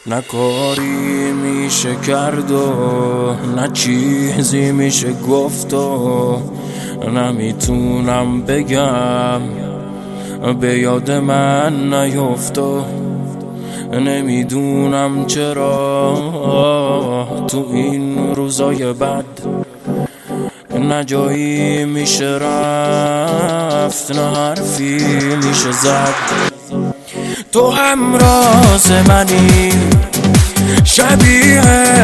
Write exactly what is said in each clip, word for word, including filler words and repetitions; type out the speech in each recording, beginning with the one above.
نه کاری میشه کرد و نه چیزی میشه گفت و نمیتونم بگم به یاد من نیفت و نمیدونم چرا تو این روزای بد نه جایی میشه رفت نه حرفی میشه زد. تو همراز منی شبیه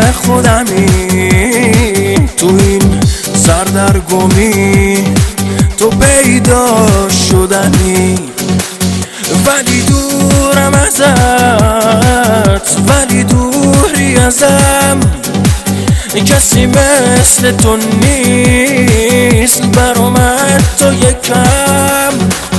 خودمی تو این سردرگمی تو پیدا شدنی ولی دورم ازت ولی دوری ازم کسی مثل تو نیست برا من تو یکم.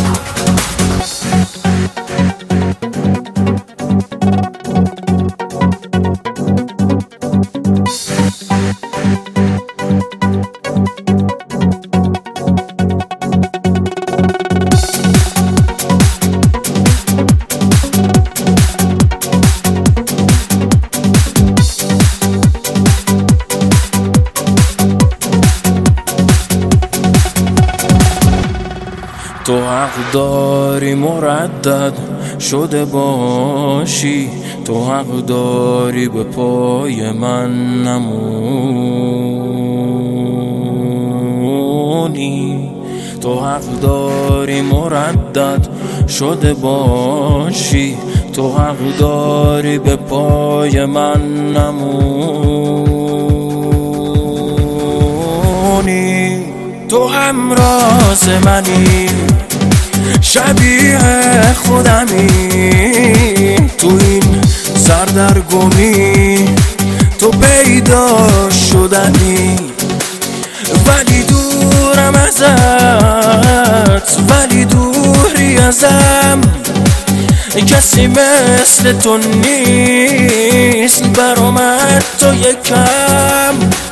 تو حق داری مردد شده باشی، تو حق داری به پای من نمونی، تو حق داری مردد شده باشی، تو حق داری به پای من نمونی. تو همراز منی شبیه خودمی تو این سردرگمی تو پیدا شدنی ولی دورم ازت ولی دوری ازم کسی مثل تو نیست برا من تو یکم.